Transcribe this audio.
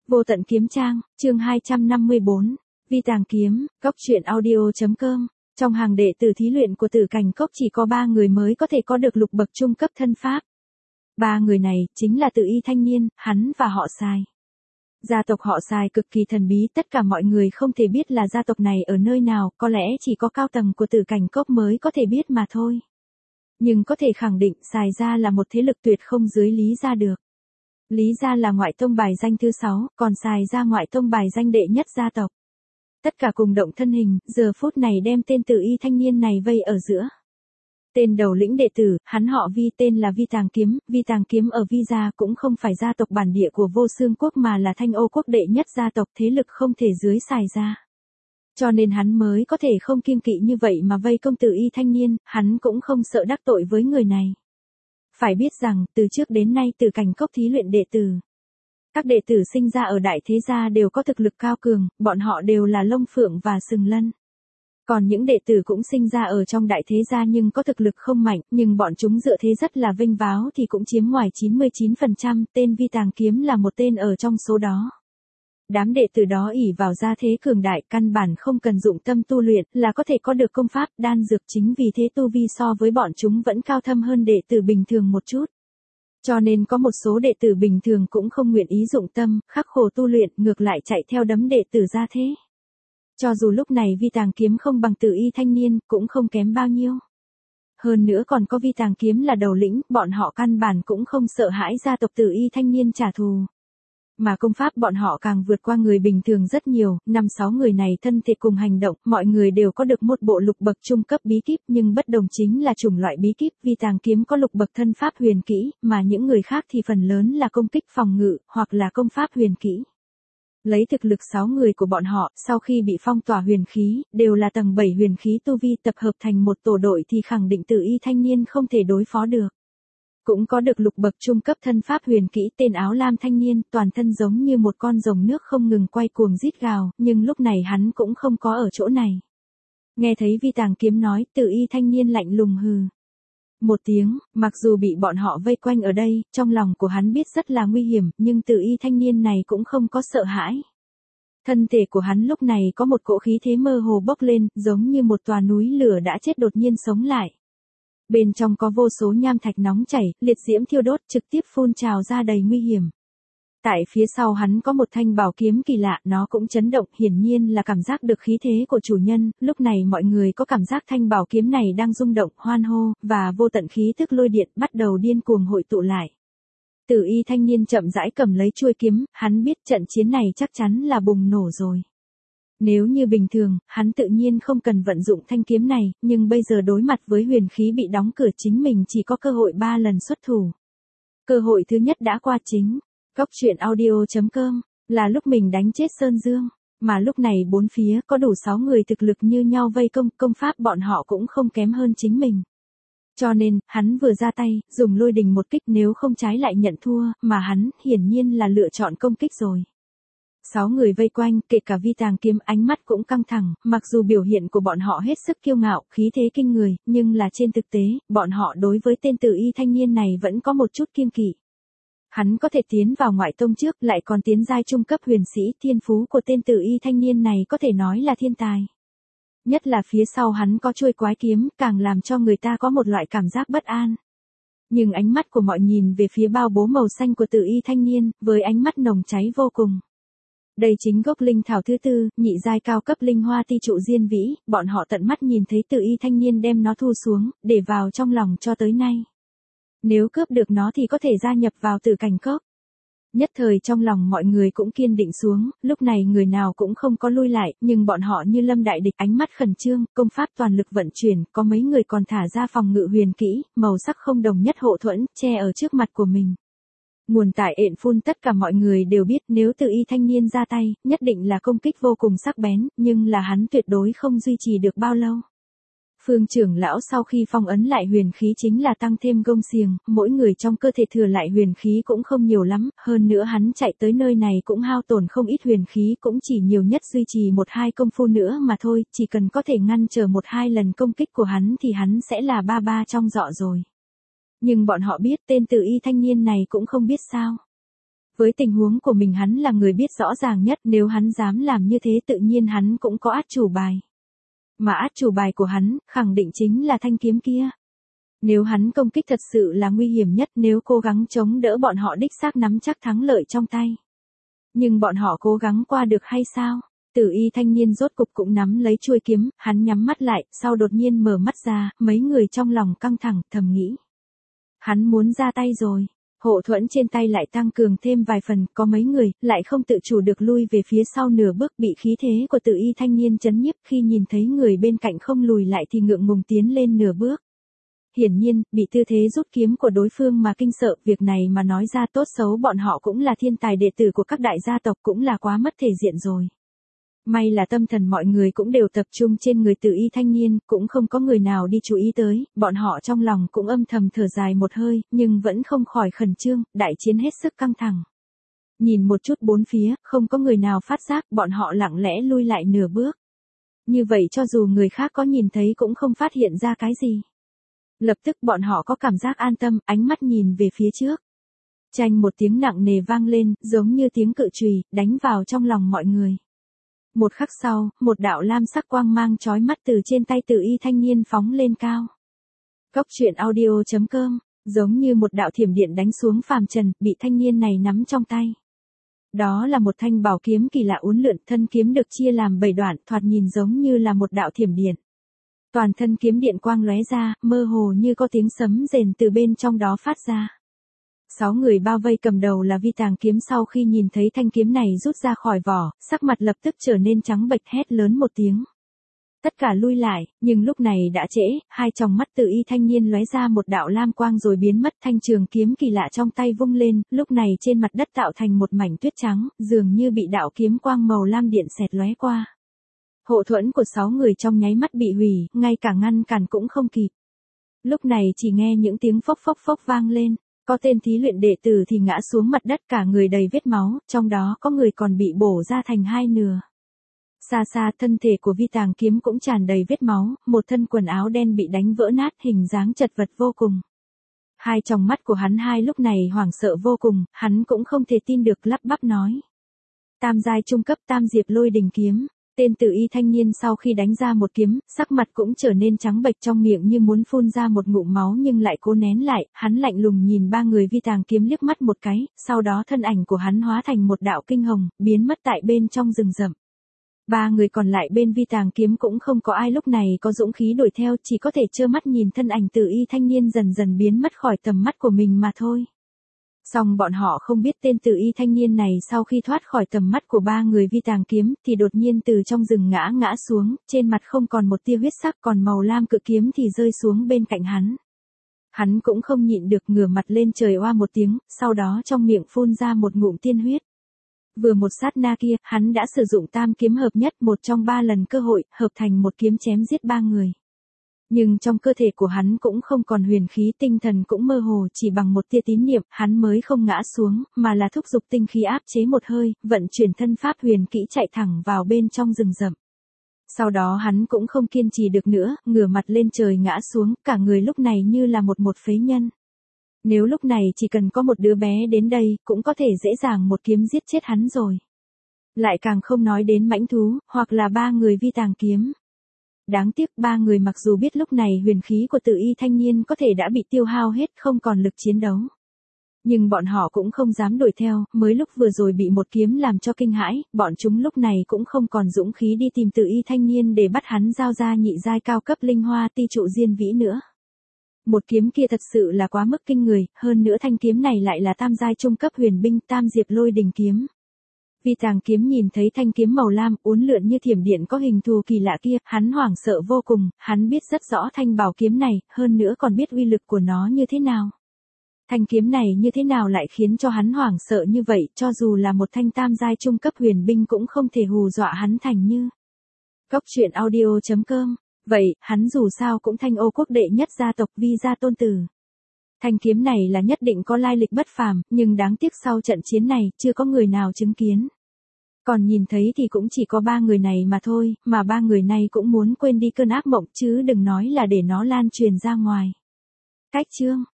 Vô tận kiếm trang, chương 254, Vi tàng kiếm, góc truyện audio.com. Trong hàng đệ tử thí luyện của Tử Cảnh Cốc chỉ có 3 người mới có thể có được lục bậc trung cấp thân pháp. 3 người này chính là Tử Y thanh niên, hắn và họ Sai. Gia tộc họ Sai cực kỳ thần bí, tất cả mọi người không thể biết là gia tộc này ở nơi nào, có lẽ chỉ có cao tầng của Tử Cảnh Cốc mới có thể biết mà thôi. Nhưng có thể khẳng định Sai gia là một thế lực tuyệt không dưới Lý gia được. Lý gia là ngoại tông bài danh thứ 6, còn Sai gia ngoại tông bài danh đệ nhất gia tộc. Tất cả cùng động thân hình, giờ phút này đem tên Tử Y thanh niên này vây ở giữa. Tên đầu lĩnh đệ tử, hắn họ Vi, tên là Vi Tàng Kiếm ở Vi gia cũng không phải gia tộc bản địa của Vô Xương quốc mà là Thanh Ô quốc đệ nhất gia tộc, thế lực không thể dưới Sai gia. Cho nên hắn mới có thể không kiêng kỵ như vậy mà vây công Tử Y thanh niên, hắn cũng không sợ đắc tội với người này. Phải biết rằng, từ trước đến nay Tử Cảnh Cốc thí luyện đệ tử, các đệ tử sinh ra ở đại thế gia đều có thực lực cao cường, bọn họ đều là Long Phượng và Sừng Lân. Còn những đệ tử cũng sinh ra ở trong đại thế gia nhưng có thực lực không mạnh, nhưng bọn chúng dựa thế rất là vinh váo thì cũng chiếm ngoài 99%, tên Vi Tàng Kiếm là một tên ở trong số đó. Đám đệ tử đó ỷ vào gia thế cường đại, căn bản không cần dụng tâm tu luyện là có thể có được công pháp, đan dược, chính vì thế tu vi so với bọn chúng vẫn cao thâm hơn đệ tử bình thường một chút. Cho nên có một số đệ tử bình thường cũng không nguyện ý dụng tâm, khắc khổ tu luyện, ngược lại chạy theo đấm đệ tử gia thế. Cho dù lúc này Vi Tàng Kiếm không bằng Tử Y thanh niên, cũng không kém bao nhiêu. Hơn nữa còn có Vi Tàng Kiếm là đầu lĩnh, bọn họ căn bản cũng không sợ hãi gia tộc Tử Y thanh niên trả thù. Mà công pháp bọn họ càng vượt qua người bình thường rất nhiều, 5-6 người này thân thể cùng hành động, mọi người đều có được một bộ lục bậc trung cấp bí kíp, nhưng bất đồng chính là chủng loại bí kíp. Vi Tàng Kiếm có lục bậc thân pháp huyền kỹ, mà những người khác thì phần lớn là công kích phòng ngự, hoặc là công pháp huyền kỹ. Lấy thực lực 6 người của bọn họ, sau khi bị phong tỏa huyền khí, đều là tầng 7 huyền khí tu vi, tập hợp thành một tổ đội thì khẳng định Tử Y thanh niên không thể đối phó được. Cũng có được lục bậc trung cấp thân pháp huyền kỹ, tên áo lam thanh niên, toàn thân giống như một con rồng nước không ngừng quay cuồng rít gào, nhưng lúc này hắn cũng không có ở chỗ này. Nghe thấy Vi Tàng Kiếm nói, Tử Y thanh niên lạnh lùng hừ một tiếng, mặc dù bị bọn họ vây quanh ở đây, trong lòng của hắn biết rất là nguy hiểm, nhưng Tử Y thanh niên này cũng không có sợ hãi. Thân thể của hắn lúc này có một cỗ khí thế mơ hồ bốc lên, giống như một tòa núi lửa đã chết đột nhiên sống lại. Bên trong có vô số nham thạch nóng chảy, liệt diễm thiêu đốt, trực tiếp phun trào ra đầy nguy hiểm. Tại phía sau hắn có một thanh bảo kiếm kỳ lạ, nó cũng chấn động, hiển nhiên là cảm giác được khí thế của chủ nhân, lúc này mọi người có cảm giác thanh bảo kiếm này đang rung động, hoan hô, và vô tận khí tức lôi điện bắt đầu điên cuồng hội tụ lại. Tử Y thanh niên chậm rãi cầm lấy chuôi kiếm, hắn biết trận chiến này chắc chắn là bùng nổ rồi. Nếu như bình thường, hắn tự nhiên không cần vận dụng thanh kiếm này, nhưng bây giờ đối mặt với huyền khí bị đóng cửa chính mình chỉ có cơ hội 3 lần xuất thủ. Cơ hội thứ nhất đã qua chính. Góc truyện audio.com, là lúc mình đánh chết Sơn Dương, mà lúc này bốn phía có đủ 6 người thực lực như nhau vây công pháp bọn họ cũng không kém hơn chính mình. Cho nên, hắn vừa ra tay, dùng lôi đình một kích, nếu không trái lại nhận thua, mà hắn, hiển nhiên là lựa chọn công kích rồi. 6 người vây quanh, kể cả Vi Tàng Kiếm, ánh mắt cũng căng thẳng, mặc dù biểu hiện của bọn họ hết sức kiêu ngạo, khí thế kinh người, nhưng là trên thực tế, bọn họ đối với tên Tử Y thanh niên này vẫn có một chút kiêng kỵ. Hắn có thể tiến vào ngoại tông trước, lại còn tiến giai trung cấp huyền sĩ, thiên phú của tên Tử Y thanh niên này có thể nói là thiên tài. Nhất là phía sau hắn có chuôi quái kiếm, càng làm cho người ta có một loại cảm giác bất an. Nhưng ánh mắt của mọi nhìn về phía bao bố màu xanh của Tử Y thanh niên, với ánh mắt nồng cháy vô cùng. Đây chính gốc linh thảo thứ 4, nhị giai cao cấp linh hoa ti trụ diên vĩ, bọn họ tận mắt nhìn thấy Tử Y thanh niên đem nó thu xuống, để vào trong lòng cho tới nay. Nếu cướp được nó thì có thể gia nhập vào Tử Cảnh Cốc. Nhất thời trong lòng mọi người cũng kiên định xuống, lúc này người nào cũng không có lui lại, nhưng bọn họ như lâm đại địch, ánh mắt khẩn trương, công pháp toàn lực vận chuyển, có mấy người còn thả ra phòng ngự huyền kỹ, màu sắc không đồng nhất hộ thuẫn, che ở trước mặt của mình. Nguồn tại ện phun, tất cả mọi người đều biết nếu Tử Y thanh niên ra tay, nhất định là công kích vô cùng sắc bén, nhưng là hắn tuyệt đối không duy trì được bao lâu. Phương trưởng lão sau khi phong ấn lại huyền khí chính là tăng thêm gông xiềng, mỗi người trong cơ thể thừa lại huyền khí cũng không nhiều lắm, hơn nữa hắn chạy tới nơi này cũng hao tổn không ít huyền khí, cũng chỉ nhiều nhất duy trì 1-2 công phu nữa mà thôi, chỉ cần có thể ngăn trở 1-2 lần công kích của hắn thì hắn sẽ là ba trong dọ rồi. Nhưng bọn họ biết tên Tử Y thanh niên này cũng không biết sao. Với tình huống của mình hắn là người biết rõ ràng nhất, nếu hắn dám làm như thế tự nhiên hắn cũng có át chủ bài. Mà át chủ bài của hắn, khẳng định chính là thanh kiếm kia. Nếu hắn công kích thật sự là nguy hiểm nhất, nếu cố gắng chống đỡ bọn họ đích xác nắm chắc thắng lợi trong tay. Nhưng bọn họ cố gắng qua được hay sao? Tử y thanh niên rốt cục cũng nắm lấy chuôi kiếm, hắn nhắm mắt lại, sau đột nhiên mở mắt ra, mấy người trong lòng căng thẳng, thầm nghĩ. Hắn muốn ra tay rồi. Hộ thuẫn trên tay lại tăng cường thêm vài phần, có mấy người, lại không tự chủ được lui về phía sau nửa bước, bị khí thế của tử y thanh niên chấn nhiếp, khi nhìn thấy người bên cạnh không lùi lại thì ngượng ngùng tiến lên nửa bước. Hiển nhiên, bị tư thế rút kiếm của đối phương mà kinh sợ, việc này mà nói ra tốt xấu bọn họ cũng là thiên tài đệ tử của các đại gia tộc, cũng là quá mất thể diện rồi. May là tâm thần mọi người cũng đều tập trung trên người tử y thanh niên, cũng không có người nào đi chú ý tới, bọn họ trong lòng cũng âm thầm thở dài một hơi, nhưng vẫn không khỏi khẩn trương, đại chiến hết sức căng thẳng. Nhìn một chút bốn phía, không có người nào phát giác, bọn họ lặng lẽ lui lại nửa bước. Như vậy cho dù người khác có nhìn thấy cũng không phát hiện ra cái gì. Lập tức bọn họ có cảm giác an tâm, ánh mắt nhìn về phía trước. Chanh một tiếng nặng nề vang lên, giống như tiếng cự chùy, đánh vào trong lòng mọi người. Một khắc sau, một đạo lam sắc quang mang chói mắt từ trên tay tử y thanh niên phóng lên cao. Cốc truyện audio.com, giống như một đạo thiểm điện đánh xuống phàm trần, bị thanh niên này nắm trong tay. Đó là một thanh bảo kiếm kỳ lạ uốn lượn, thân kiếm được chia làm 7 đoạn, thoạt nhìn giống như là một đạo thiểm điện. Toàn thân kiếm điện quang lóe ra, mơ hồ như có tiếng sấm rền từ bên trong đó phát ra. 6 người bao vây cầm đầu là Vi Tàng Kiếm, sau khi nhìn thấy thanh kiếm này rút ra khỏi vỏ, sắc mặt lập tức trở nên trắng bệch, hét lớn một tiếng. Tất cả lui lại, nhưng lúc này đã trễ, hai tròng mắt tử y thanh niên lóe ra một đạo lam quang rồi biến mất, thanh trường kiếm kỳ lạ trong tay vung lên, lúc này trên mặt đất tạo thành một mảnh tuyết trắng, dường như bị đạo kiếm quang màu lam điện xẹt lóe qua. Hộ thuẫn của 6 người trong nháy mắt bị hủy, ngay cả ngăn cản cũng không kịp. Lúc này chỉ nghe những tiếng phốc phốc phốc vang lên. Có tên thí luyện đệ tử thì ngã xuống mặt đất, cả người đầy vết máu, trong đó có người còn bị bổ ra thành hai nửa. Xa xa thân thể của Vi Tàng Kiếm cũng tràn đầy vết máu, một thân quần áo đen bị đánh vỡ nát, hình dáng chật vật vô cùng. Hai tròng mắt của hắn lúc này hoảng sợ vô cùng, hắn cũng không thể tin được, lắp bắp nói. Tam giai trung cấp Tam Diệp Lôi Đình Kiếm. Tên tử y thanh niên sau khi đánh ra một kiếm, sắc mặt cũng trở nên trắng bệch, trong miệng như muốn phun ra một ngụm máu nhưng lại cố nén lại, hắn lạnh lùng nhìn ba người Vi Tàng Kiếm liếc mắt một cái, sau đó thân ảnh của hắn hóa thành một đạo kinh hồng, biến mất tại bên trong rừng rậm. Ba người còn lại bên Vi Tàng Kiếm cũng không có ai lúc này có dũng khí đuổi theo, chỉ có thể trơ mắt nhìn thân ảnh tử y thanh niên dần dần biến mất khỏi tầm mắt của mình mà thôi. Song bọn họ không biết tên tử y thanh niên này sau khi thoát khỏi tầm mắt của ba người Vi Tàng Kiếm thì đột nhiên từ trong rừng ngã xuống, trên mặt không còn một tia huyết sắc, còn màu lam cự kiếm thì rơi xuống bên cạnh hắn. Hắn cũng không nhịn được, ngửa mặt lên trời oa một tiếng, sau đó trong miệng phun ra một ngụm tiên huyết. Vừa một sát na kia, hắn đã sử dụng tam kiếm hợp nhất, một trong 3 lần cơ hội, hợp thành một kiếm chém giết 3 người. Nhưng trong cơ thể của hắn cũng không còn huyền khí, tinh thần cũng mơ hồ, chỉ bằng một tia tín niệm, hắn mới không ngã xuống, mà là thúc giục tinh khí áp chế một hơi, vận chuyển thân pháp huyền kỹ chạy thẳng vào bên trong rừng rậm. Sau đó hắn cũng không kiên trì được nữa, ngửa mặt lên trời ngã xuống, cả người lúc này như là một phế nhân. Nếu lúc này chỉ cần có một đứa bé đến đây, cũng có thể dễ dàng một kiếm giết chết hắn rồi. Lại càng không nói đến mãnh thú, hoặc là 3 người Vi Tàng Kiếm. Đáng tiếc 3 người mặc dù biết lúc này huyền khí của tử y thanh niên có thể đã bị tiêu hao hết, không còn lực chiến đấu. Nhưng bọn họ cũng không dám đuổi theo, mới lúc vừa rồi bị một kiếm làm cho kinh hãi, bọn chúng lúc này cũng không còn dũng khí đi tìm tử y thanh niên để bắt hắn giao ra nhị giai cao cấp linh hoa ti trụ diên vĩ nữa. Một kiếm kia thật sự là quá mức kinh người, hơn nữa thanh kiếm này lại là tam giai trung cấp huyền binh Tam Diệp Lôi Đình Kiếm. Vi Tàng Kiếm nhìn thấy thanh kiếm màu lam uốn lượn như thiểm điện có hình thù kỳ lạ kia, hắn hoảng sợ vô cùng, hắn biết rất rõ thanh bảo kiếm này, hơn nữa còn biết uy lực của nó như thế nào. Thanh kiếm này như thế nào lại khiến cho hắn hoảng sợ như vậy, cho dù là một thanh tam giai trung cấp huyền binh cũng không thể hù dọa hắn thành như. Cốc truyện audio.com. Vậy, hắn dù sao cũng thanh Ô quốc đệ nhất gia tộc Vi gia tôn tử. Thanh kiếm này là nhất định có lai lịch bất phàm, nhưng đáng tiếc sau trận chiến này, chưa có người nào chứng kiến. Còn nhìn thấy thì cũng chỉ có 3 người này mà thôi, mà 3 người này cũng muốn quên đi cơn ác mộng chứ đừng nói là để nó lan truyền ra ngoài. Cách chương